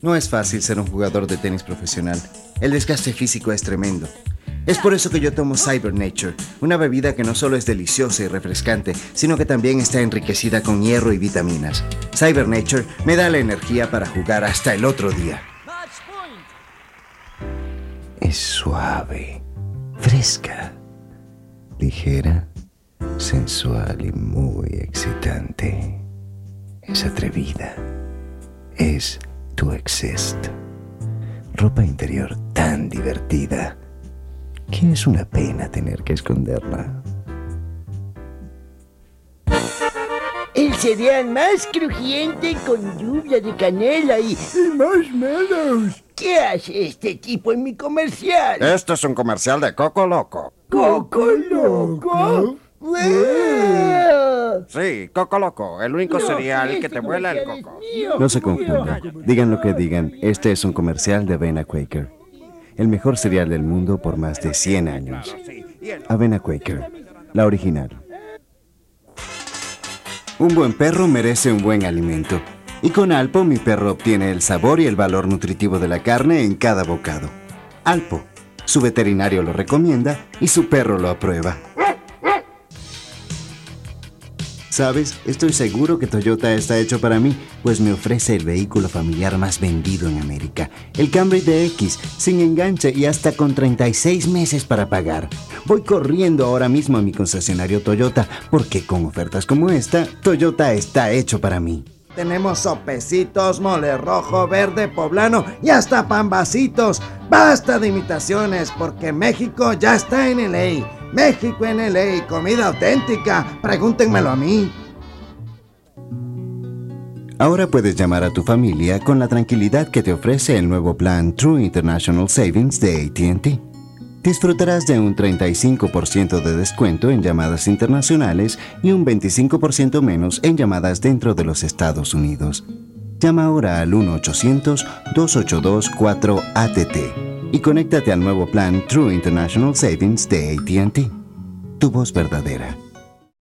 No es fácil ser un jugador de tenis profesional. El desgaste físico es tremendo. Es por eso que yo tomo Cyber Nature, una bebida que no solo es deliciosa y refrescante, sino que también está enriquecida con hierro y vitaminas. Cyber Nature me da la energía para jugar hasta el otro día. Es suave, fresca, ligera, sensual y muy excitante. Es atrevida. Es tu Exist. Ropa interior tan divertida que es una pena tener que esconderla. El cereal más crujiente con lluvia de canela y marshmallows. ¿Qué hace este tipo en mi comercial? Este es un comercial de Coco Loco. ¿Coco Loco? Sí, Coco Loco, el único cereal que te vuela el coco. No se confundan. Digan lo que digan, este es un comercial de Avena Quaker. El mejor cereal del mundo por más de 100 años. Avena Quaker, la original. Un buen perro merece un buen alimento. Y con Alpo mi perro obtiene el sabor y el valor nutritivo de la carne en cada bocado. Alpo, su veterinario lo recomienda y su perro lo aprueba. ¿Sabes? Estoy seguro que Toyota está hecho para mí, pues me ofrece el vehículo familiar más vendido en América. El Camry DX, sin enganche y hasta con 36 meses para pagar. Voy corriendo ahora mismo a mi concesionario Toyota, porque con ofertas como esta, Toyota está hecho para mí. Tenemos sopecitos, mole rojo, verde, poblano y hasta pambacitos. Basta de imitaciones, porque México ya está en LA. México en LA, comida auténtica. Pregúntenmelo a mí. Ahora puedes llamar a tu familia con la tranquilidad que te ofrece el nuevo plan True International Savings de AT&T. Disfrutarás de un 35% de descuento en llamadas internacionales y un 25% menos en llamadas dentro de los Estados Unidos. Llama ahora al 1-800-282-4ATT y conéctate al nuevo plan True International Savings de AT&T. Tu voz verdadera.